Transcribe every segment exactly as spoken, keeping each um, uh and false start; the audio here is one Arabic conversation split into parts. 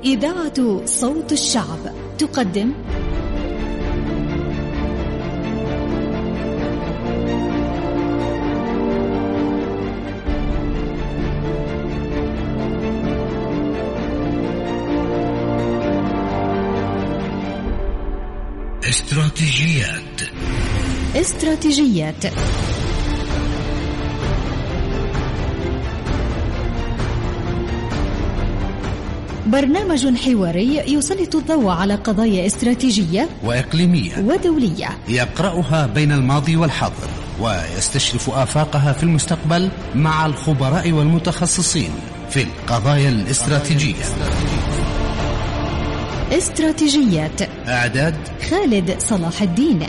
إذاعة صوت الشعب تقدم استراتيجيات استراتيجيات برنامج حواري يسلط الضوء على قضايا استراتيجية وإقليمية ودولية يقرأها بين الماضي والحاضر ويستشرف آفاقها في المستقبل مع الخبراء والمتخصصين في القضايا الاستراتيجية. استراتيجيات إعداد خالد صلاح الدين.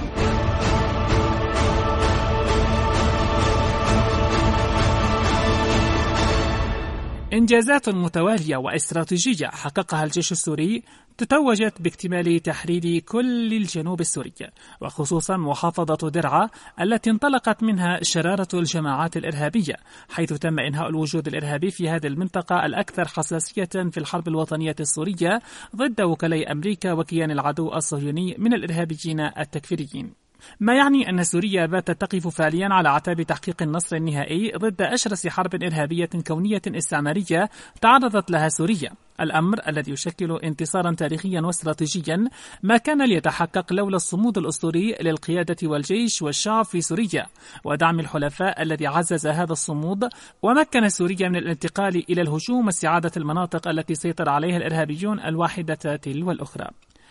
إنجازات متوالية واستراتيجية حققها الجيش السوري تتوجت باكتمال تحرير كل الجنوب السوري، وخصوصا محافظة درعا التي انطلقت منها شرارة الجماعات الإرهابية، حيث تم إنهاء الوجود الإرهابي في هذه المنطقة الأكثر حساسية في الحرب الوطنية السورية ضد وكلاء أمريكا وكيان العدو الصهيوني من الإرهابيين التكفيريين. ما يعني أن سوريا باتت تقف فعليا على أعتاب تحقيق النصر النهائي ضد أشرس حرب إرهابية كونية استعمارية تعرضت لها سوريا، الأمر الذي يشكل انتصارا تاريخيا واستراتيجيا ما كان ليتحقق لولا الصمود الأسطوري للقيادة والجيش والشعب في سوريا ودعم الحلفاء الذي عزز هذا الصمود ومكن سوريا من الانتقال إلى الهجوم واستعادة المناطق التي سيطر عليها الإرهابيون الواحدة تلو الأخرى.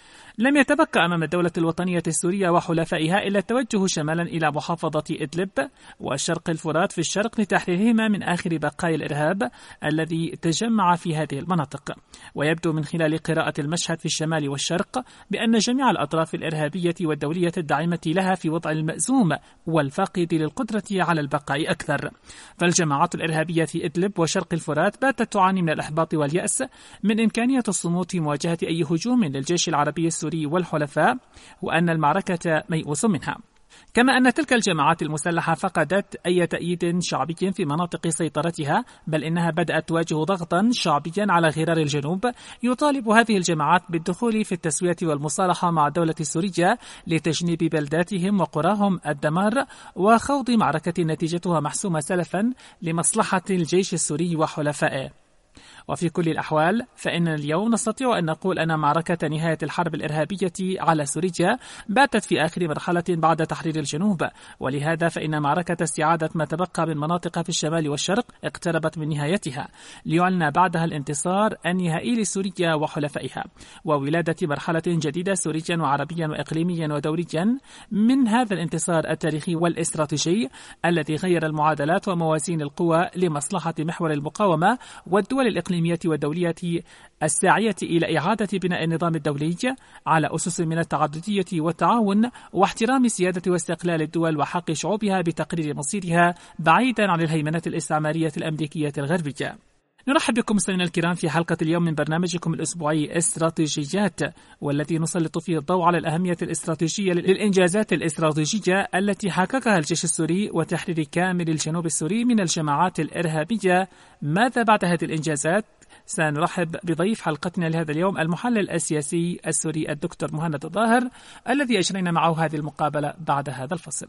لم يتبقى أمام الدولة الوطنية السورية وحلفائها إلا التوجه شمالا إلى محافظة إدلب وشرق الفرات في الشرق لتحريرهما من آخر بقايا الإرهاب الذي تجمع في هذه المناطق. ويبدو من خلال قراءة المشهد في الشمال والشرق بأن جميع الأطراف الإرهابية والدولية الداعمة لها في وضع المأزوم والفاقد للقدرة على البقاء أكثر. فالجماعات الإرهابية في إدلب وشرق الفرات باتت تعاني من الإحباط واليأس من إمكانية الصمود في مواجهة أي هجوم للجيش العربي السوري والحلفاء، وأن المعركة ميؤوس منها. كما أن تلك الجماعات المسلحة فقدت أي تأييد شعبي في مناطق سيطرتها، بل إنها بدأت تواجه ضغطا شعبيا على غرار الجنوب يطالب هذه الجماعات بالدخول في التسوية والمصالحة مع الدولة السورية لتجنيب بلداتهم وقراهم الدمار وخوض معركة نتيجتها محسومة سلفا لمصلحة الجيش السوري وحلفائه. وفي كل الأحوال فإن اليوم نستطيع أن نقول أن معركة نهاية الحرب الإرهابية على سوريا باتت في آخر مرحلة بعد تحرير الجنوب، ولهذا فإن معركة استعادة ما تبقى من مناطق في الشمال والشرق اقتربت من نهايتها، ليعلن بعدها الانتصار النهائي لسوريا وحلفائها وولادة مرحلة جديدة سوريا وعربيا وإقليميا ودوليا من هذا الانتصار التاريخي والاستراتيجي الذي غير المعادلات وموازين القوى لمصلحة محور المقاومة والدول الإقليمية والدولية الساعية إلى إعادة بناء النظام الدولي على أسس من التعددية والتعاون واحترام سيادة واستقلال الدول وحق شعوبها بتقرير مصيرها بعيدا عن الهيمنة الاستعمارية الأمريكية الغربية. نرحب بكم مستمعينا الكرام في حلقة اليوم من برنامجكم الأسبوعي استراتيجيات، والذي نسلط فيه الضوء على الأهمية الاستراتيجية للإنجازات الاستراتيجية التي حققها الجيش السوري وتحرير كامل الجنوب السوري من الجماعات الإرهابية. ماذا بعد هذه الإنجازات؟ سنرحب بضيف حلقتنا لهذا اليوم المحلل السياسي السوري الدكتور مهند الظاهر، الذي أجرينا معه هذه المقابلة بعد هذا الفصل.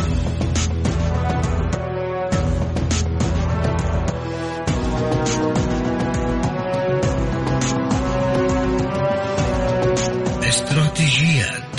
استراتيجيات.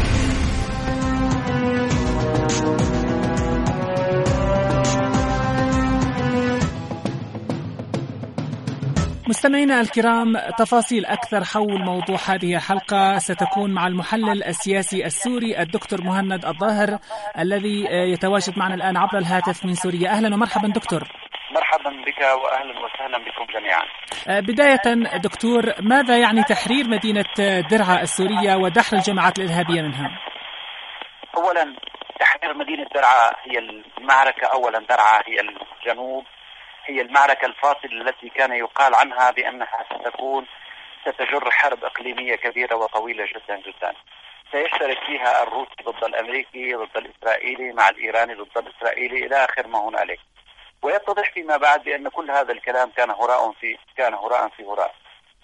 مستمعينا الكرام، تفاصيل أكثر حول موضوع هذه الحلقة ستكون مع المحلل السياسي السوري الدكتور مهند الظاهر الذي يتواجد معنا الآن عبر الهاتف من سوريا. أهلا ومرحبا دكتور. مرحبا بك وأهلا وسهلا بكم جميعا. بداية دكتور، ماذا يعني تحرير مدينة درعا السورية ودحر الجماعات الإرهابية منها؟ أولا تحرير مدينة درعا هي المعركة، أولا درعا هي الجنوب، هي المعركة الفاصلة التي كان يقال عنها بأنها ستكون ستجر حرب إقليمية كبيرة وطويلة جدا جدا، سيشترك فيها الروسي ضد الأمريكي ضد الإسرائيلي مع الإيراني ضد الإسرائيلي إلى آخر ما هنالك. ويتضح فيما بعد بأن كل هذا الكلام كان هراء في كان هراء في هراء.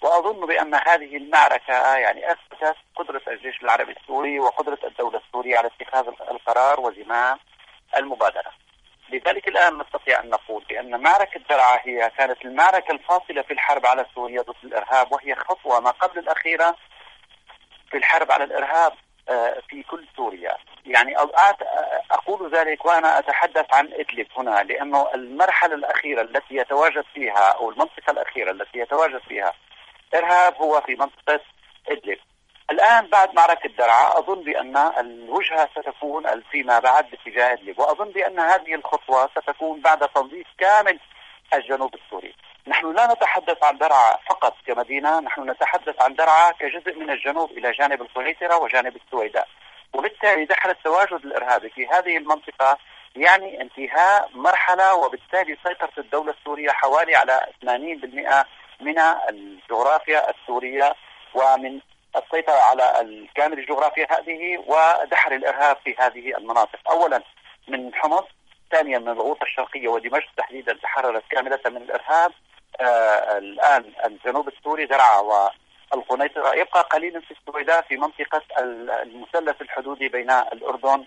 وأظن بأن هذه المعركة يعني أثبتت قدرة الجيش العربي السوري وقدرة الدولة السورية على اتخاذ القرار وزمام المبادرة. لذلك الآن نستطيع أن نقول بأن معركة درعا هي كانت المعركة الفاصلة في الحرب على سوريا ضد الإرهاب، وهي خطوة ما قبل الأخيرة في الحرب على الإرهاب في كل سوريا. يعني أقول ذلك وأنا أتحدث عن إدلب هنا، لأنه المرحلة الأخيرة التي يتواجد فيها أو المنطقة الأخيرة التي يتواجد فيها إرهاب هو في منطقة إدلب. الآن بعد معركة درعا أظن بأن الوجهة ستكون فيما بعد باتجاه إدلب، وأظن بأن هذه الخطوة ستكون بعد تنظيف كامل الجنوب السوري. نحن لا نتحدث عن درعا فقط كمدينة، نحن نتحدث عن درعا كجزء من الجنوب إلى جانب القنيطرة وجانب السويداء، وبالتالي دخل التواجد الإرهابي في هذه المنطقة يعني انتهاء مرحلة، وبالتالي سيطرت الدولة السورية حوالي على ثمانين بالمئة من الجغرافيا السورية ومن السيطرة على الكامل الجغرافيا هذه ودحر الإرهاب في هذه المناطق، أولا من حمص، ثانيا من الغوطة الشرقية ودمشق تحديدا تحررت كاملة من الإرهاب. آه الآن الجنوب السوري درعا والقنيطرة، يبقى قليلا في السويداء في منطقة المثلث الحدودي بين الأردن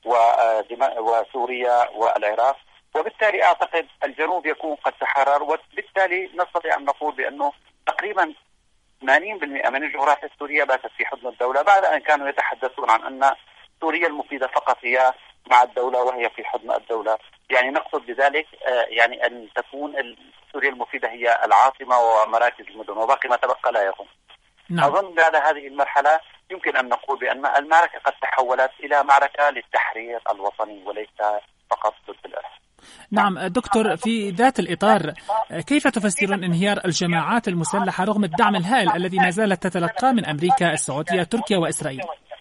وسوريا والعراق، وبالتالي أعتقد الجنوب يكون قد تحرر، وبالتالي نستطيع أن نقول بأنه تقريبا ثمانين بالمئة من الجغرافيا السورية باتت في حضن الدولة، بعد أن كانوا يتحدثون عن أن سوريا المفيدة فقط هي مع الدولة وهي في حضن الدولة. يعني نقصد بذلك يعني أن تكون سوريا المفيدة هي العاصمة ومراكز المدن وباقي ما تبقى لا يكون. نعم. أظن بعد هذه المرحلة يمكن أن نقول بأن المعركة قد تحولت إلى معركة للتحرير الوطني وليس فقط ضد الإرهاب. نعم دكتور، في ذات الإطار كيف تفسرون انهيار الجماعات المسلحة رغم الدعم الهائل الذي ما زالت تتلقاه من أمريكا، السعودية، تركيا وإسرائيل؟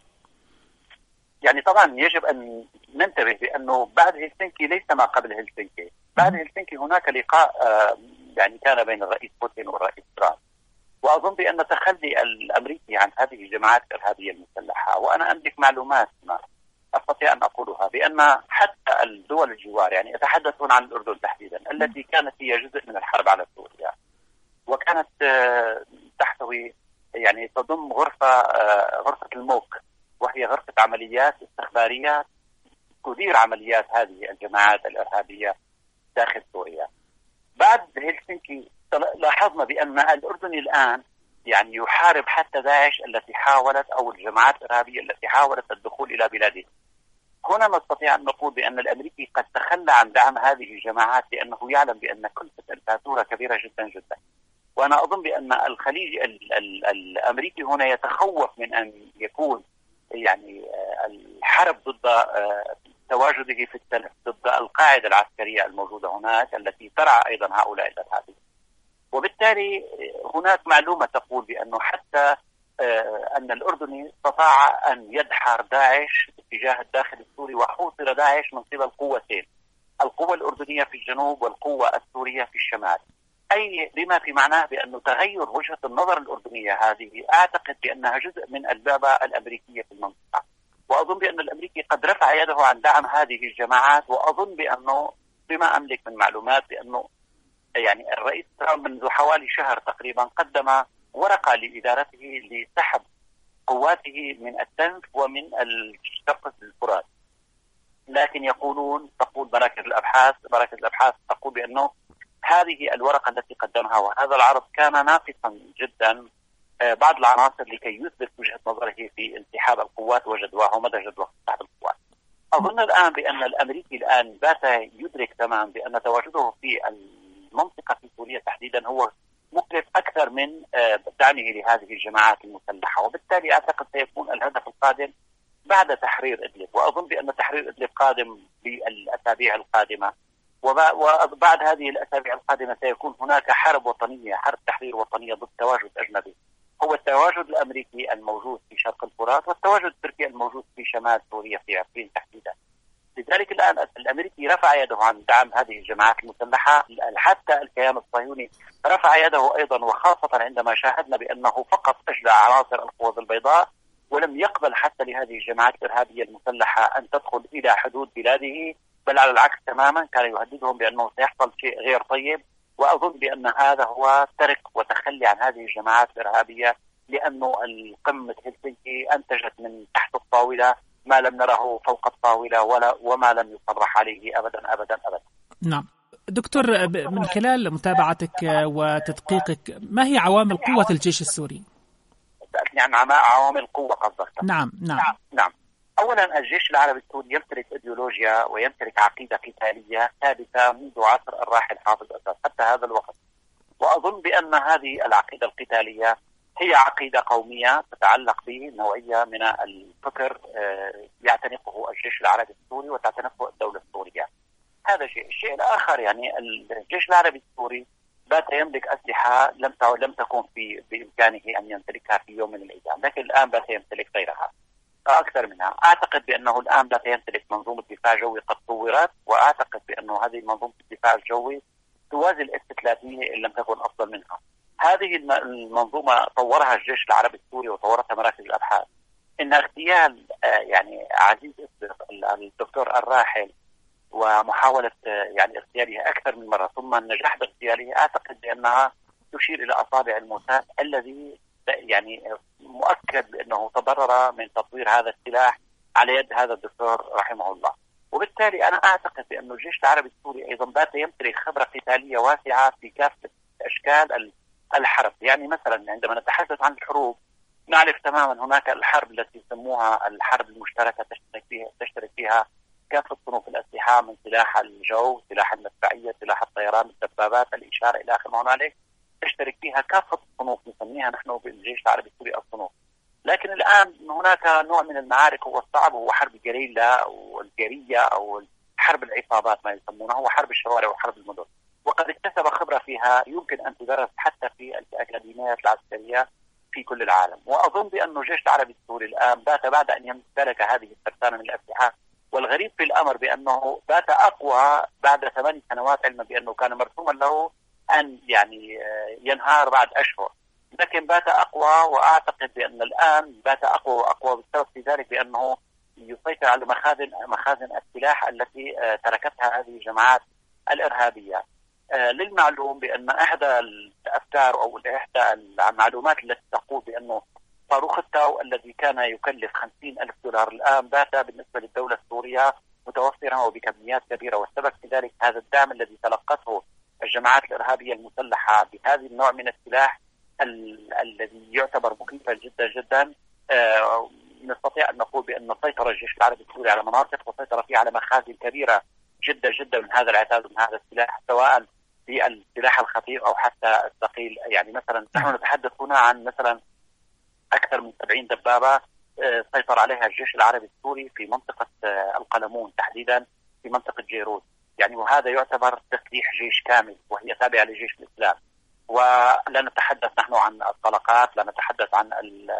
يعني طبعا يجب أن ننتبه بأنه بعد هلسنكي ليس ما قبل هلسنكي. بعد هلسنكي هناك لقاء يعني كان بين الرئيس بوتين والرئيس ترامب، وأظن بأن تخلي الأمريكي عن هذه الجماعات الإرهابية المسلحة، وأنا أملك معلومات ما أستطيع أن أقولها بأن حتى الدول الجوار يعني يتحدثون عن الأردن تحديدا التي كانت هي جزء من الحرب على سوريا، وكانت تحتوي يعني تضم غرفة غرفة الموك، وهي غرفة عمليات استخبارية تدير عمليات هذه الجماعات الإرهابية داخل سوريا. بعد هلسنكي لاحظنا بأن الأردن الآن يعني يحارب حتى داعش التي حاولت أو الجماعات الإرهابية التي حاولت الدخول إلى بلاده. هنا نستطيع أن نقول بأن الأمريكي قد تخلى عن دعم هذه الجماعات لأنه يعلم بأن كلفة الفاتورة كبيرة جدا جدا. وأنا أظن بأن الخليج ال ال الأمريكي هنا يتخوف من أن يكون يعني الحرب ضد تواجده في التنف، ضد القاعدة العسكرية الموجودة هناك التي ترعى أيضا هؤلاء الإرهابيين. وبالتالي هناك معلومة تقول بأنه حتى أن الأردني استطاع أن يدحر داعش اتجاه الداخل السوري، وحوصر داعش من قبل قوتين، القوة الأردنية في الجنوب والقوة السورية في الشمال، أي بما في معناه بأنه تغير وجهة النظر الأردنية هذه أعتقد بأنها جزء من اللعبة الأمريكية في المنطقة. وأظن بأن الأمريكي قد رفع يده عن دعم هذه الجماعات، وأظن بأنه بما أملك من معلومات بأنه يعني الرئيس ترامب منذ حوالي شهر تقريبا قدم ورقة لإدارته لسحب قواته من التنف ومن الشرق الفرات، لكن يقولون تقول مراكز الأبحاث مراكز الأبحاث تقول بأنه هذه الورقة التي قدمها وهذا العرض كان ناقصا جدا بعض العناصر لكي يثبت وجهة نظره في انسحاب القوات وجدواه ومدى جدوى انسحاب القوات. أظن الآن بأن الأمريكي الآن بات يدرك تماما بأن تواجده في المنطقة في سوريا تحديدا هو مكلف أكثر من دعمه لهذه الجماعات المسلحة، وبالتالي أعتقد سيكون الهدف القادم بعد تحرير إدلب، وأظن بأن تحرير إدلب قادم بالأسابيع القادمة، وبعد هذه الأسابيع القادمة سيكون هناك حرب وطنية، حرب تحرير وطنية ضد تواجد أجنبي، هو التواجد الأمريكي الموجود في شرق الفرات والتواجد التركي الموجود في شمال سوريا في عفرين تحديدا. لذلك الآن الأمريكي رفع يده عن دعم هذه الجماعات المسلحة، حتى الكيان الصهيوني رفع يده أيضا، وخاصة عندما شاهدنا بأنه فقط أجلى عناصر القوات البيضاء ولم يقبل حتى لهذه الجماعات الإرهابية المسلحة أن تدخل إلى حدود بلاده، بل على العكس تماما كان يهددهم بأنه سيحصل شيء غير طيب وأظن بأن هذا هو ترك وتخلي عن هذه الجماعات الإرهابية، لأنه القمة هلسنكي أنتجت من تحت الطاولة ما لم نره فوق الطاولة ولا وما لم يصرح عليه أبدا أبدا أبدا. نعم دكتور، من خلال متابعتك وتدقيقك، ما هي عوامل قوة الجيش السوري؟ يعني عوامل قوة قصدك؟ نعم نعم نعم, نعم. أولا الجيش العربي السوري يمتلك إيديولوجيا ويمتلك عقيدة قتالية ثابتة منذ عصر الراحل حافظ أسد حتى هذا الوقت، وأظن بأن هذه العقيدة القتالية هي عقيدة قومية تتعلق بنوعية من الفكر يعتنقه الجيش العربي السوري وتعتنقه الدولة السورية. هذا شيء. الشيء الآخر يعني الجيش العربي السوري بات يملك أسلحة لم لم تكن في بإمكانه أن يمتلكها في يوم من الأيام، لكن الآن بات يمتلك غيرها أكثر منها. أعتقد بأنه الآن بات يمتلك منظومة دفاع جوي قد طورت، وأعتقد بأنه هذه منظومة الدفاع الجوي توازي الاستثلاثية إن لم تكن أفضل منها. هذه المنظومة طورها الجيش العربي السوري وطورتها مراكز الأبحاث. إن اغتيال يعني عزيز الدكتور الراحل ومحاولة يعني اغتياله أكثر من مرة ثم النجاح باغتياله، أعتقد بأنها تشير إلى أصابع الموساد الذي يعني مؤكد بأنه تضرر من تطوير هذا السلاح على يد هذا الدكتور رحمه الله. وبالتالي أنا أعتقد بأن الجيش العربي السوري أيضا بات يمتلك خبرة قتالية واسعة في كافة أشكال الحرب. يعني مثلا عندما نتحدث عن الحروب نعرف تماما هناك الحرب التي يسموها الحرب المشتركة تشترك فيها تشترك فيها كافة صنوف الأسلحة، من سلاح الجو، سلاح المدفعية، سلاح الطيران، الدبابات، الإشارة إلى آخر ما هنالك، تشترك فيها كافة الصنوف نسميها نحن بالجيش العربي السوري الصنوف. لكن الآن هناك نوع من المعارك هو الصعب، هو حرب الجريلا أو الجرية أو حرب العصابات ما يسمونها، هو حرب الشوارع وحرب المدن، وقد اكتسب خبرة فيها يمكن أن تدرس حتى في الأكاديميات العسكرية في كل العالم. وأظن بأن الجيش العربي السوري الآن بات بعد أن يمتلك هذه الترسانة من الأسلحة، والغريب في الأمر بأنه بات أقوى بعد ثمان سنوات، علما بأنه كان مرسوما له أن يعني ينهار بعد أشهر، لكن بات أقوى. وأعتقد بأن الآن بات أقوى وأقوى بالسبب في ذلك بأنه يسيطر على مخازن مخازن السلاح التي تركتها هذه الجماعات الإرهابية. للمعلوم بأن إحدى الأفكار أو إحدى المعلومات التي تقول بأنه صاروخ التاو الذي كان يكلف خمسين ألف دولار الآن بات بالنسبة للدولة السورية متوفرا وبكميات كبيرة، والسبب في ذلك هذا الدعم الذي تلقته الجماعات الإرهابية المسلحة بهذه النوع من السلاح ال- الذي يعتبر مخيفا جدا جدا. آه نستطيع أن نقول بأن سيطر الجيش العربي السوري على مناطق وسيطر فيه على مخازن كبيرة جدا جدا من هذا العتاد ومن هذا السلاح، سواء بالسلاح الخطير أو حتى الثقيل. يعني مثلا نحن نتحدث هنا عن مثلا أكثر من سبعين دبابة سيطر عليها الجيش العربي السوري في منطقة القلمون تحديدا في منطقة جيروت، يعني وهذا يعتبر تسليح جيش كامل وهي تابعة لجيش الإسلام. ولا نتحدث نحن عن الطلقات، لا نتحدث عن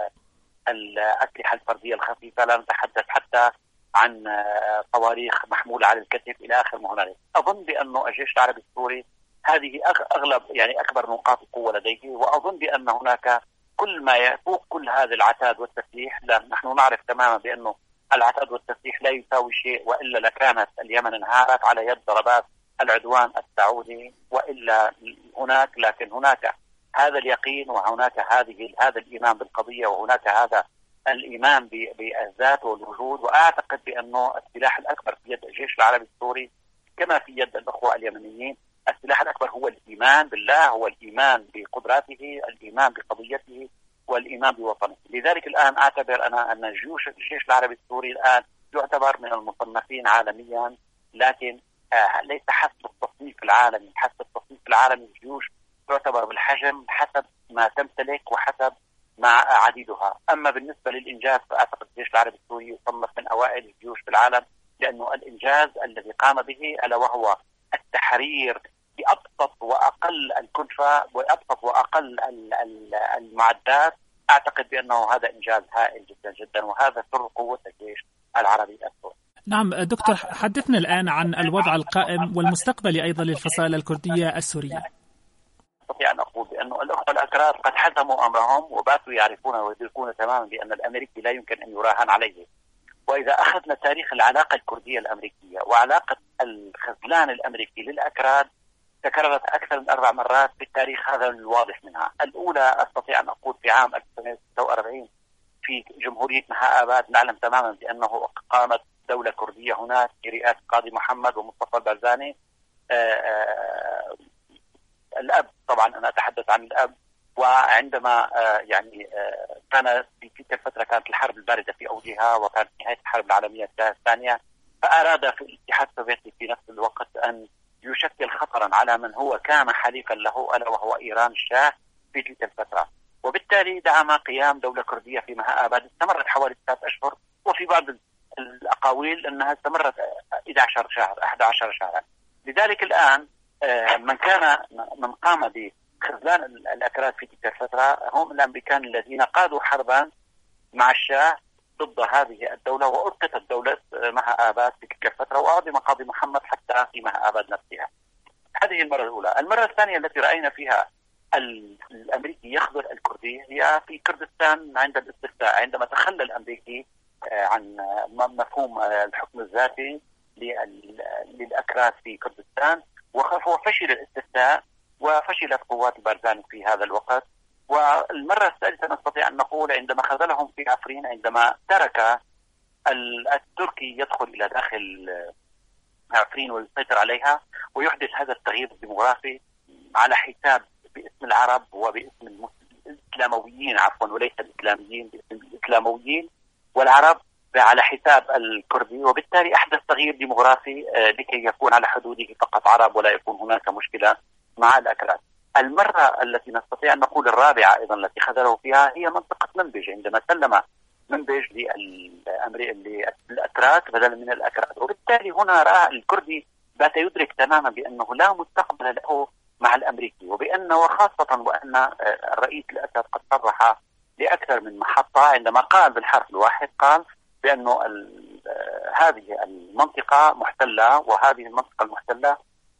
الأسلحة الفردية الخفيفة، لا نتحدث حتى عن صواريخ محمولة على الكتف إلى آخر ما هنالك. أظن بأن الجيش العربي السوري هذه أغلب يعني أكبر نقاط القوة لديه، وأظن بأن هناك كل ما يفوق كل هذا العتاد والتسليح. لأن نحن نعرف تماما بأنه العتاد والتسليح لا يساوي شيء، وإلا لكانت اليمن انهارت على يد ضربات العدوان السعودي، وإلا هناك لكن هناك هذا اليقين وهناك هذه هذا الإيمان بالقضية وهناك هذا الإيمان بالذات والوجود. وأعتقد بأنه السلاح الأكبر في يد الجيش العربي السوري كما في يد الأخوة اليمنيين، السلاح الأكبر هو الإيمان بالله، هو الإيمان بقدراته، الإيمان بقضيته، والإيمان بوطنه. لذلك الآن أعتبر أنا أن جيوش الجيش العربي السوري الآن يعتبر من المصنفين عالميا، لكن آه ليس حسب التصنيف العالمي. حسب التصنيف العالمي الجيوش تعتبر بالحجم حسب ما تمتلك وحسب مع عديدها. أما بالنسبة للإنجاز فأعتقد الجيش العربي السوري يصنف من أوائل الجيوش في العالم، لأنه الإنجاز الذي قام به ألا وهو التحرير بأبسط وأقل الكلفة وأبسط وأقل المعدات. أعتقد بأنه هذا إنجاز هائل جدا جدا، وهذا سر قوة الجيش العربي السوري. نعم دكتور، حدثنا الآن عن الوضع القائم والمستقبلي أيضا للفصائل الكردية السورية. أستطيع أن أقول بأنه الأخوة الأكراد قد حزموا أمرهم وباتوا يعرفون ويدركون تماما بأن الأمريكي لا يمكن أن يراهن عليه. وإذا أخذنا تاريخ العلاقة الكردية الأمريكية وعلاقة الخذلان الأمريكي للأكراد تكررت أكثر من أربع مرات في التاريخ، هذا الواضح منها. الأولى أستطيع أن أقول في عام ألف وتسعمائة وستة وأربعين في جمهورية مها آباد، نعلم تماما بأنه قامت دولة كردية هناك برئاسة قاضي محمد ومصطفى البرزاني. الأب طبعا أنا أتحدث عن الأب. وعندما يعني كان في تلك الفترة كانت الحرب الباردة في أوجها وكانت نهاية الحرب العالمية الثانية، فأراد في الاتحاد السوفيتي في نفس الوقت أن يشكل خطرا على من هو كان حليفا له ألا وهو إيران الشاه في تلك الفترة، وبالتالي دعم قيام دولة كردية في مها آباد استمرت حوالي ثلاث أشهر، وفي بعض الأقاويل أنها استمرت إحدى عشرة شهر أحد عشر شهرا. لذلك الآن من كان من قام بخذلان الأكراد في تلك الفترة هم الأمريكان الذين قادوا حربا مع الشاه ضد هذه الدولة، وأسقطت دولة مها آباد في تلك الفترة، وأعدم قاضي محمد حتى في مها آباد نفسها. هذه المرة الأولى. المرة الثانية التي رأينا فيها الأمريكي يخذل الكردي هي في كردستان عند الاستفتاء، عندما تخلى الأمريكي عن مفهوم الحكم الذاتي للأكراد في كردستان، وفشل الاستفتاء وفشلت قوات البرزاني في هذا الوقت. والمرة الثالثة نستطيع أن نقول عندما خذلهم في عفرين، عندما ترك التركي يدخل إلى داخل عفرين ويسيطر عليها ويحدث هذا التغيير الديموغرافي على حساب باسم العرب وباسم الإسلامويين عفوا وليس الإسلاميين، باسم الإسلامويين والعرب على حساب الكردي، وبالتالي أحدث تغيير ديموغرافي لكي يكون على حدوده فقط عرب ولا يكون هناك مشكلة مع الأكراد. المرة التي نستطيع أن نقول الرابعة أيضا التي خذله فيها هي منطقة منبج، عندما سلم منبج للأكراد بدلا من الأكراد، وبالتالي هنا رأى الكردي بات يدرك تماما بأنه لا مستقبل له مع الأمريكي، وبأنه خاصة وأن الرئيس الأسد قد صرح لأكثر من محطة عندما قال بالحرف الواحد قال بأنه هذه المنطقة محتلة، وهذه المنطقة المحتلة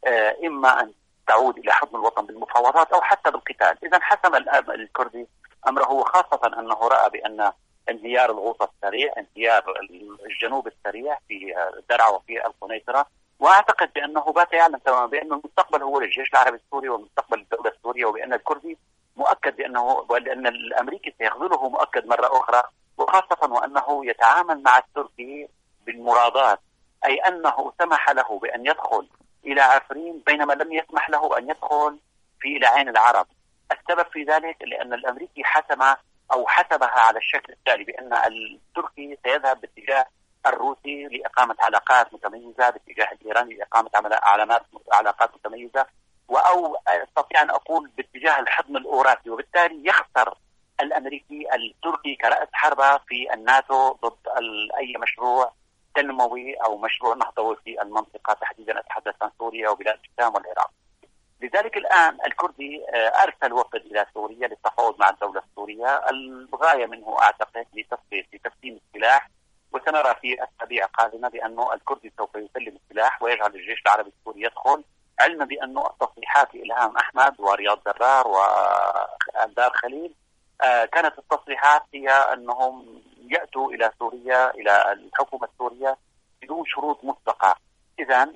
إما أن تعود إلى حضن الوطن بالمفاوضات أو حتى بالقتال. إذا حسم الكردي أمره، وخاصة أنه رأى بأن انهيار الغوطة السريع، انهيار الجنوب السريع في درعا وفي القنيطرة، وأعتقد بأنه بات يعلم تماما بأن المستقبل هو للجيش العربي السوري ومستقبل الدولة السورية، وبأن الكردي مؤكد بأنه وأن الأمريكي سيخذله مؤكد مرة أخرى، وخاصة وأنه يتعامل مع التركي بالمرادات، أي أنه سمح له بأن يدخل إلى عفرين بينما لم يسمح له أن يدخل في إلى عين العرب. السبب في ذلك لأن الأمريكي حسم أو حسبها على الشكل التالي بأن التركي سيذهب باتجاه الروسي لإقامة علاقات متميزة، باتجاه الإيراني لإقامة علامات علاقات متميزة، أو أستطيع أن أقول باتجاه الحضن الأوراسي، وبالتالي يخسر الأمريكي التركي كرأس حربة في الناتو ضد أي مشروع تنموي أو مشروع نهضوي في المنطقة، تحديدا أتحدث عن سوريا وبلاد الشام والعراق. لذلك الآن الكردي أرسل وفد إلى سوريا للتفاوض مع الدولة السورية، الغاية منه أعتقد لتسليم السلاح، وسنرى في أسابيع قادمة بأنه الكردي سوف يسلم السلاح ويجعل الجيش العربي السوري يدخل، علما بأنه التصريحات إلهام أحمد ورياض درار والدار خليل كانت التصريحات هي أنهم يأتوا إلى سوريا إلى الحكومة السورية بدون شروط مسبقة. إذن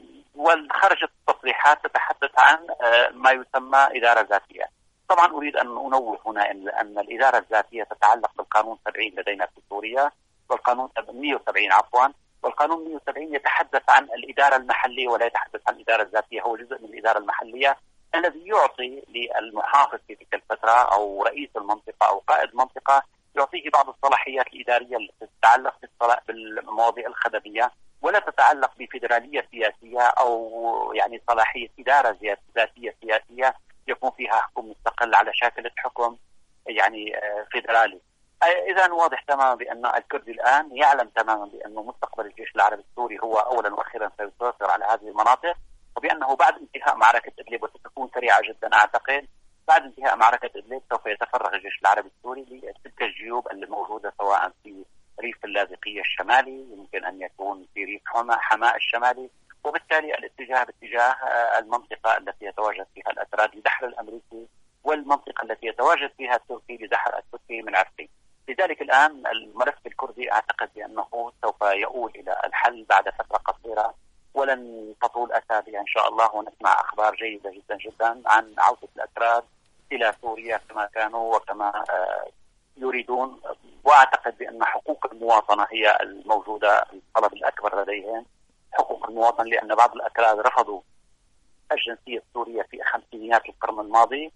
وخرجت التصريحات تتحدث عن ما يسمى إدارة ذاتية. طبعا أريد أن أنوه هنا أن الإدارة الذاتية تتعلق بالقانون سبعين لدينا في سوريا، والقانون مئة وسبعين عفوا، والقانون مئة وسبعين يتحدث عن الإدارة المحلية ولا يتحدث عن الإدارة الذاتية، هو جزء من الإدارة المحلية الذي يعطي للمحافظ في تلك الفترة أو رئيس المنطقة أو قائد منطقة يعطيه بعض الصلاحيات الإدارية التي تتعلق بالمواضيع الخدمية، ولا تتعلق بفيدرالية سياسية أو يعني صلاحية إدارة ذاتية سياسية يكون فيها حكم مستقل على شاكلة حكم يعني فيدرالي. إذا واضح تماما بأن الكردي الآن يعلم تماما بأنه مستقبل الجيش العربي السوري هو أولا وأخيرا سيسيطر على هذه المناطق، وبأنه بعد انتهاء معركة إدلب وستكون سريعة جدا أعتقد، بعد انتهاء معركة إدلب سوف يتفرغ الجيش العربي السوري لتلك الجيوب الموجودة سواء في ريف اللاذقية الشمالي، يمكن أن يكون في ريف حماة الشمالي، وبالتالي الاتجاه باتجاه المنطقة التي يتواجد فيها الأتراك لدحر الأمريكي، والمنطقة التي يتواجد فيها التركي لدحر التركي من عفرين. لذلك الآن الملف الكردي أعتقد بأنه سوف يؤول إلى الحل بعد فترة قصيرة، ولن تطول أسابيع إن شاء الله ونسمع أخبار جيدة جدا جدا عن عودة الأكراد إلى سوريا كما كانوا وكما يريدون. وأعتقد بأن حقوق المواطنة هي الموجودة، الطلب الأكبر لديهم حقوق المواطنة، لأن بعض الأكراد رفضوا الجنسية السورية في خمسينيات القرن الماضي،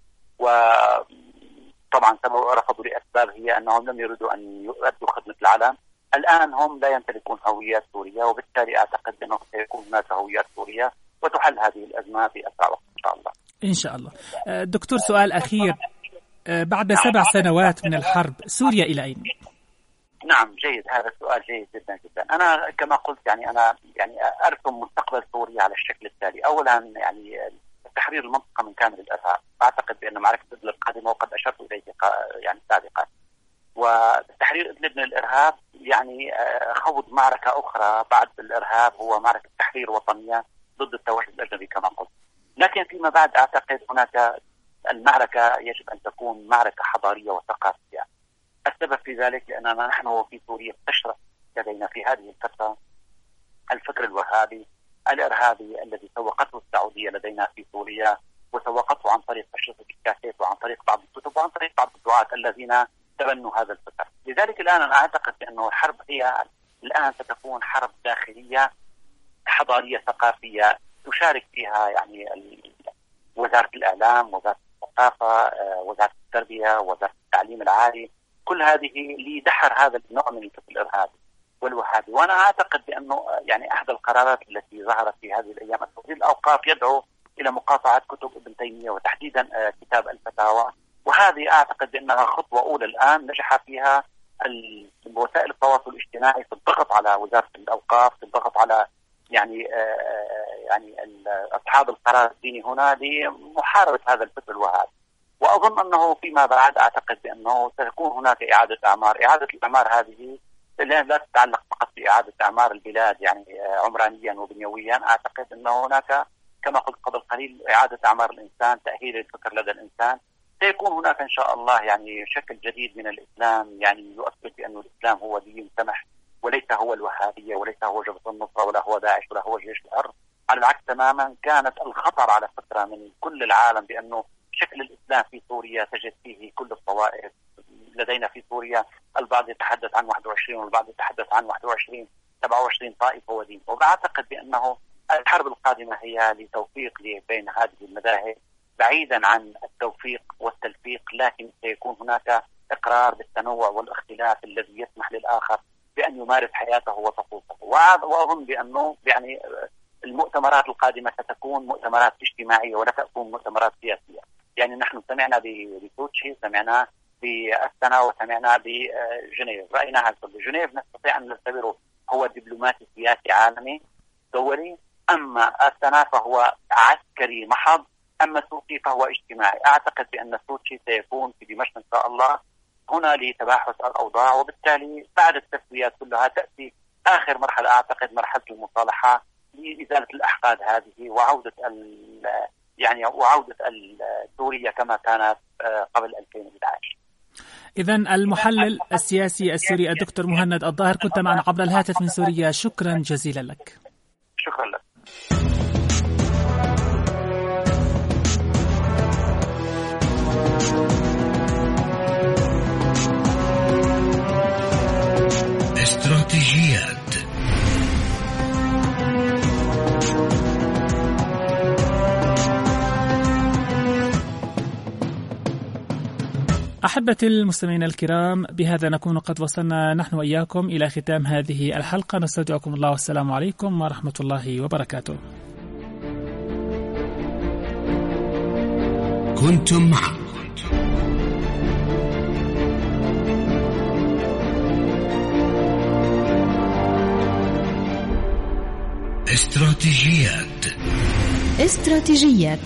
وطبعا رفضوا لأسباب هي أنهم لم يريدوا أن يؤدوا خدمة العالم. الآن هم لا يمتلكون هويات سورية، وبالتالي أعتقد أنه سيكون هناك هويات سورية وتحل هذه الأزمة في أسرع وقت إن شاء الله. إن شاء الله. دكتور، سؤال أخير، بعد سبع سنوات من الحرب سوريا إلى أين؟ نعم جيد، هذا السؤال جيد جدا جدا. أنا كما قلت يعني أنا يعني أرسم مستقبل سوريا على الشكل التالي. أولا يعني تحرير المنطقة من كامل الإرهاب. أعتقد بأن معركة إدلب القادمة وقد أشرت إليه يعني سابقا، وتحرير إدلب من الإرهاب يعني خوض معركة أخرى بعد الإرهاب هو معركة تحرير وطنية ضد التوحد الأجنبي كما قلت. لكن فيما بعد أعتقد هناك المعركة يجب أن تكون معركة حضارية وثقافية. السبب في ذلك لأننا نحن في سوريا استشرف لدينا في هذه الفترة الفكر الوهابي الإرهابي الذي سوقته السعودية لدينا في سوريا، وسوقته عن طريق أشرطة الكاسيت وعن طريق بعض الكتب وعن طريق بعض الدعاة الذين تبنوا هذا الفكر. لذلك الآن أنا أعتقد أنه الحرب هي الآن ستكون حرب داخلية حضارية ثقافية تشارك فيها يعني وزارة الإعلام، وزارة الثقافة، وزارة التربية، وزارة التعليم العالي، كل هذه لدحر هذا النوع من الفكر الإرهابي والوهابي. وأنا أعتقد بأنه يعني أحد القرارات التي ظهرت في هذه الأيام وزير الأوقاف يدعو إلى مقاطعة كتب ابن تيمية وتحديدا كتاب الفتاوى، وهذه أعتقد بأنها خطوة أولى الآن نجح فيها وسائل التواصل الاجتماعي في الضغط على وزارة الأوقاف، في الضغط على يعني يعني أصحاب القرار الديني هنا لمحاربة هذا الفكر الوهابي. وأظن أنه فيما بعد أعتقد بأنه ستكون هناك إعادة أعمار. إعادة الأعمار هذه لا تتعلق فقط بإعادة أعمار البلاد يعني عمرانيا وبنيويا. أعتقد أنه هناك كما قلت قبل قليل إعادة أعمار الإنسان، تأهيل الفكر لدى الإنسان. سيكون هناك إن شاء الله يعني شكل جديد من الإسلام يعني يؤكد بأن الإسلام هو دين سمح، وليس هو الوهابية، وليس هو جبهة النصرة، ولا هو داعش، ولا هو جيش الأرض. على العكس تماما، كانت الخطر على فترة من كل العالم بأنه شكل الإسلام في سوريا تجد فيه كل الطوائف. لدينا في سوريا البعض يتحدث عن واحد وعشرين والبعض يتحدث عن واحد وعشرين سبعة وعشرين طائفة ودين. وأعتقد بأنه الحرب القادمة هي لتوفيق بين هذه المذاهب بعيدا عن التوفيق والتلفيق، لكن سيكون هناك إقرار بالتنوع والاختلاف الذي يسمح للآخر بأن يمارس حياته وطقوسه. وأظن بأنه يعني المؤتمرات القادمة ستكون مؤتمرات اجتماعية ولا تكون مؤتمرات سياسية. يعني نحن سمعنا بسوتشي، سمعنا بأستنا، وسمعنا بجنيف، رأينا هذا. جنيف نستطيع أن نعتبره هو دبلوماسي سياسي عالمي دولي، أما أستنا فهو عسكري محض، أما سوتشي فهو اجتماعي. أعتقد بأن سوتشي سيكون في دمشق إن شاء الله هنا لتباحث الأوضاع، وبالتالي بعد التسويات كلها تأتي آخر مرحلة أعتقد مرحلة المصالحة لإزالة الأحقاد هذه وعودة يعني وعودة سوريا كما كانت قبل ألفين وأحد عشر. إذن المحلل السياسي السوري الدكتور مهند الظاهر كنت معنا عبر الهاتف من سوريا، شكرا جزيلا لك. شكرا لك. استراتيجيات. أحبتي المستمعين الكرام، بهذا نكون قد وصلنا نحن وإياكم إلى ختام هذه الحلقة. نستودعكم الله والسلام عليكم ورحمة الله وبركاته. كنتم مع استراتيجيات. استراتيجيات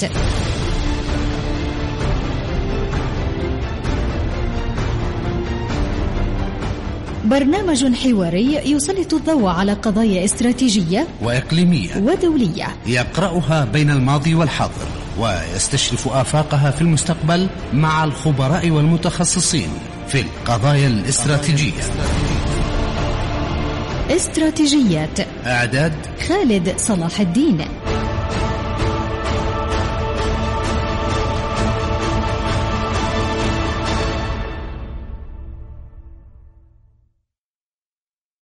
برنامج حواري يسلط الضوء على قضايا استراتيجية وإقليمية ودولية، يقرأها بين الماضي والحاضر ويستشرف آفاقها في المستقبل مع الخبراء والمتخصصين في القضايا الاستراتيجية. استراتيجيات. إعداد خالد صلاح الدين.